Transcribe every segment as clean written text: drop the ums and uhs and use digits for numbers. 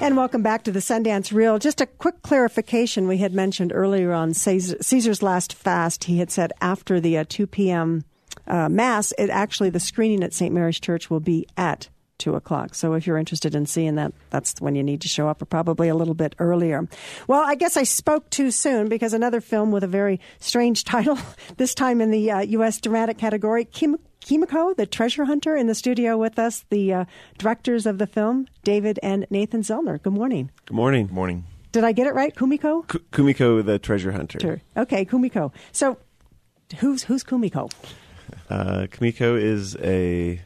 And welcome back to the Sundance Reel. Just a quick clarification. We had mentioned earlier on Caesar's Last Fast. He had said after the 2 p.m. Mass, actually the screening at St. Mary's Church will be at 2 o'clock. So if you're interested in seeing that, that's when you need to show up, or probably a little bit earlier. Well, I guess I spoke too soon, because another film with a very strange title, this time in the U.S. dramatic category, Kimiko, the Treasure Hunter, in the studio with us, the directors of the film, David and Nathan Zellner. Good morning. Good morning. Good morning. Did I get it right? Kumiko? Kumiko, the Treasure Hunter. Sure. Okay, Kumiko. So, who's Kumiko? Kumiko is a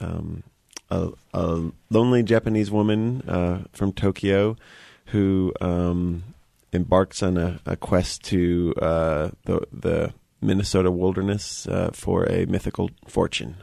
lonely Japanese woman from Tokyo who embarks on a quest to the Minnesota wilderness for a mythical fortune.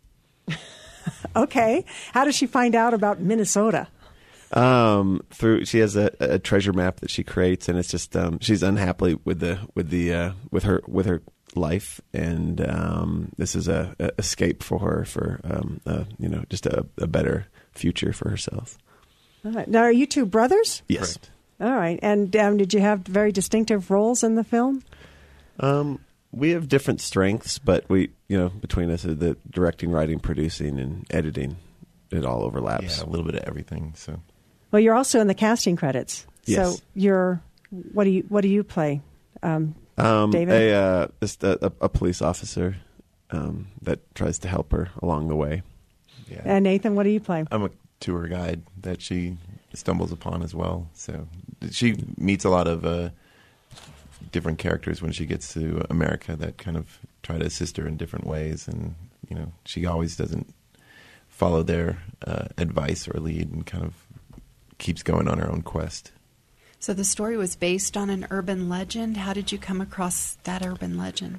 Okay. How does she find out about Minnesota? She has a treasure map that she creates, and it's just she's unhappy with her life, and this is a escape for her for just a better future for herself. All right. Now, are you two brothers? Yes. Correct. All right. And did you have very distinctive roles in the film? We have different strengths, but we, between us, the directing, writing, producing, and editing, it all overlaps. Yeah, a little bit of everything. So, well, you're also in the casting credits. Yes. So what do you play, David? Just a police officer that tries to help her along the way. yeah. And Nathan, what do you play? I'm a tour guide that she stumbles upon as well. So she meets a lot of different characters when she gets to America that kind of try to assist her in different ways, and she always doesn't follow their advice or lead, and kind of keeps going on her own quest. So the story was based on an urban legend. How did you come across that urban legend?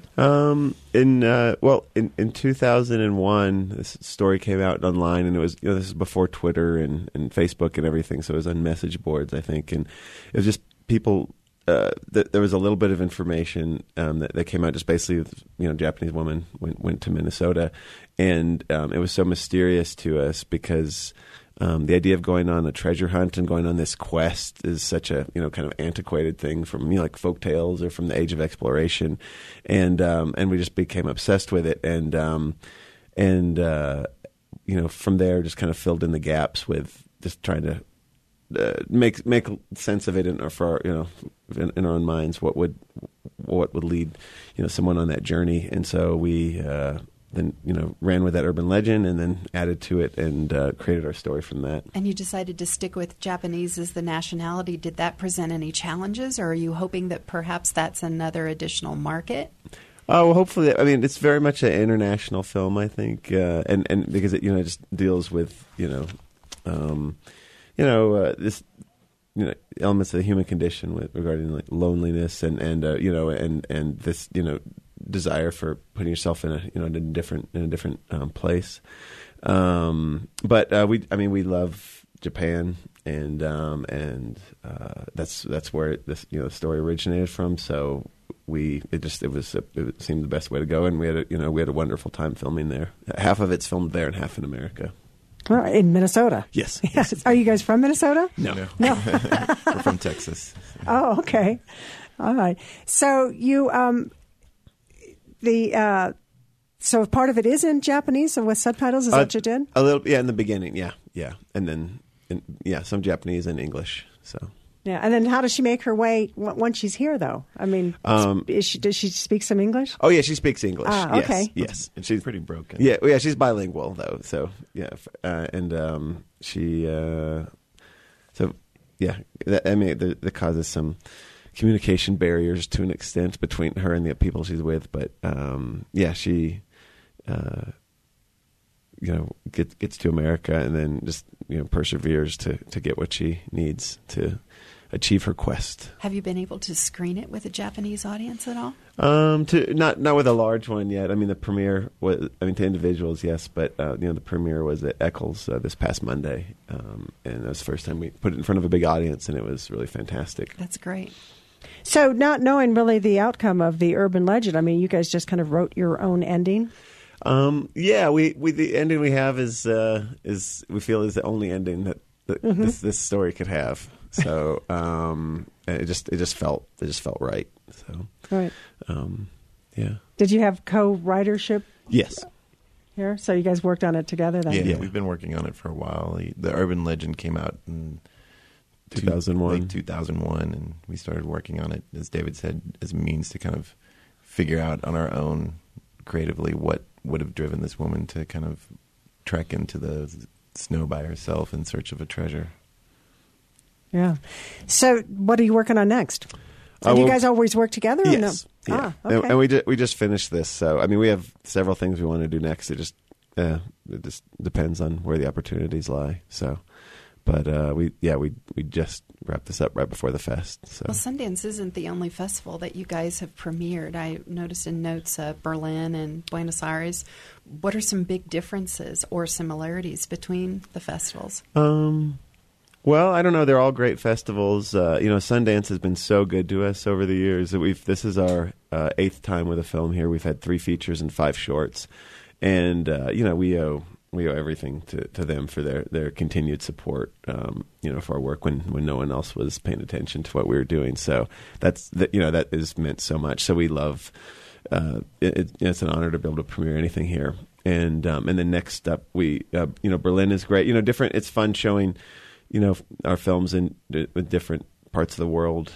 In 2001, this story came out online, and it was this is before Twitter and Facebook and everything, so it was on message boards, I think, and it was just people. There was a little bit of information that came out, just basically, Japanese woman went to Minnesota, and it was so mysterious to us because the idea of going on a treasure hunt and going on this quest is such a kind of antiquated thing from like folk tales or from the age of exploration, and we just became obsessed with it, and from there just kind of filled in the gaps with just trying to make sense of it in our own minds, what would lead someone on that journey, and so we then ran with that urban legend and then added to it and created our story from that. And you decided to stick with Japanese as the nationality. Did that present any challenges, or are you hoping that perhaps that's another additional market? Oh, well, hopefully. I mean, it's very much an international film, I think, and because it just deals with this elements of the human condition regarding like loneliness and this desire for putting yourself in a different place. But we love Japan, and that's where this the story originated from. So it seemed the best way to go, and we had a wonderful time filming there. Half of it's filmed there and half in America. Oh, in Minnesota? Yes. Yes. Are you guys from Minnesota? No. We're from Texas. Oh, okay. All right. So you, so part of it is in Japanese, so with subtitles, is that what you did? A little, yeah, in the beginning, yeah. And then, some Japanese and English, so. Yeah, and then how does she make her way once she's here, though? I mean, does she speak some English? Oh, yeah, she speaks English. Ah, okay. Yes. And she's pretty broken. Yeah, she's bilingual, though, so, yeah. That causes some communication barriers to an extent between her and the people she's with, but, she, gets to America and then just, perseveres to get what she needs to achieve her quest. Have you been able to screen it with a Japanese audience at all? Not with a large one yet. I mean, the premiere was, to individuals, yes, but the premiere was at Eccles this past Monday, and that was the first time we put it in front of a big audience, and it was really fantastic. That's great. So, not knowing really the outcome of the urban legend, I mean, you guys just kind of wrote your own ending. We the ending we have is we feel is the only ending that this story could have. So it just felt right. So Right. Yeah. Did you have co-writership Yes. here? So you guys worked on it together then? Yeah, we've been working on it for a while. The Urban Legend came out in 2001. late 2001, and we started working on it, as David said, as a means to kind of figure out on our own creatively what would have driven this woman to kind of trek into the snow by herself in search of a treasure. Yeah. So what are you working on next? Do you guys always work together? Or Yes. No? Yeah. Okay. And we just finished this. So I mean, we have several things we want to do next. It just depends on where the opportunities lie. So, but we just wrapped this up right before the fest. So. Well, Sundance isn't the only festival that you guys have premiered. I noticed in notes Berlin and Buenos Aires. What are some big differences or similarities between the festivals? Well, I don't know. They're all great festivals. Sundance has been so good to us over the years that this is our 8th time with a film here. We've had 3 features and 5 shorts, and we owe everything to them for their continued support. For our work when no one else was paying attention to what we were doing. So that has meant so much. So we love. It's an honor to be able to premiere anything here. And then next up, Berlin is great. Different. It's fun showing. Our films with different parts of the world,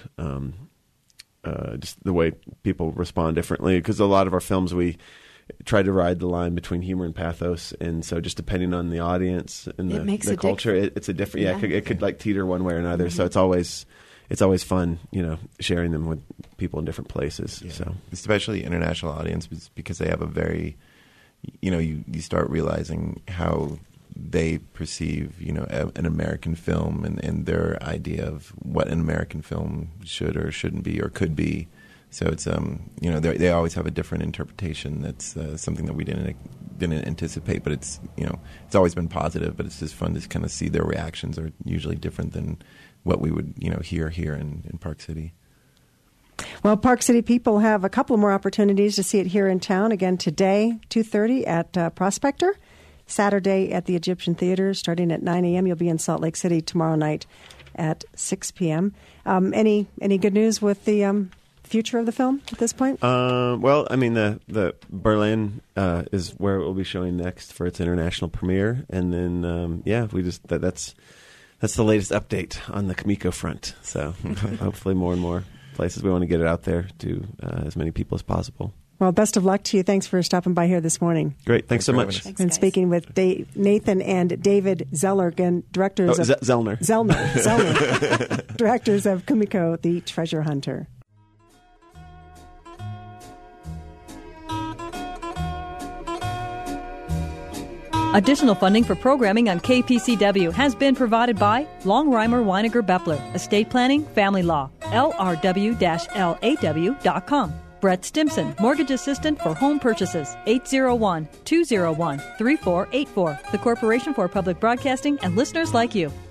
just the way people respond differently. Because a lot of our films, we try to ride the line between humor and pathos, and so just depending on the audience and the culture, it's a different. Yeah, it could like teeter one way or another. Mm-hmm. So it's always fun, sharing them with people in different places. Yeah. So especially international audience, because they have a very, you start realizing how they perceive, an American film and their idea of what an American film should or shouldn't be or could be. So it's they always have a different interpretation. That's something that we didn't anticipate, but it's it's always been positive. But it's just fun to kind of see their reactions are usually different than what we would hear here in Park City. Well, Park City people have a couple more opportunities to see it here in town. Again, today, 2:30 at Prospector. Saturday at the Egyptian Theater, starting at 9 a.m. You'll be in Salt Lake City tomorrow night at 6 p.m. Any good news with the future of the film at this point? Well, I mean, the Berlin is where it will be showing next for its international premiere, and then we just that's the latest update on the Kamiko front. So hopefully more and more places. We want to get it out there to as many people as possible. Well, best of luck to you. Thanks for stopping by here this morning. Great. Thanks so much. Thanks, and speaking with Nathan and David Zellergan, directors of Zellner, directors of Kumiko, the Treasure Hunter. Additional funding for programming on KPCW has been provided by Longheimer Weiniger Beppler, Estate Planning, Family Law, LRW-LAW.com. Brett Stimson, Mortgage Assistant for Home Purchases, 801-201-3484. The Corporation for Public Broadcasting and listeners like you.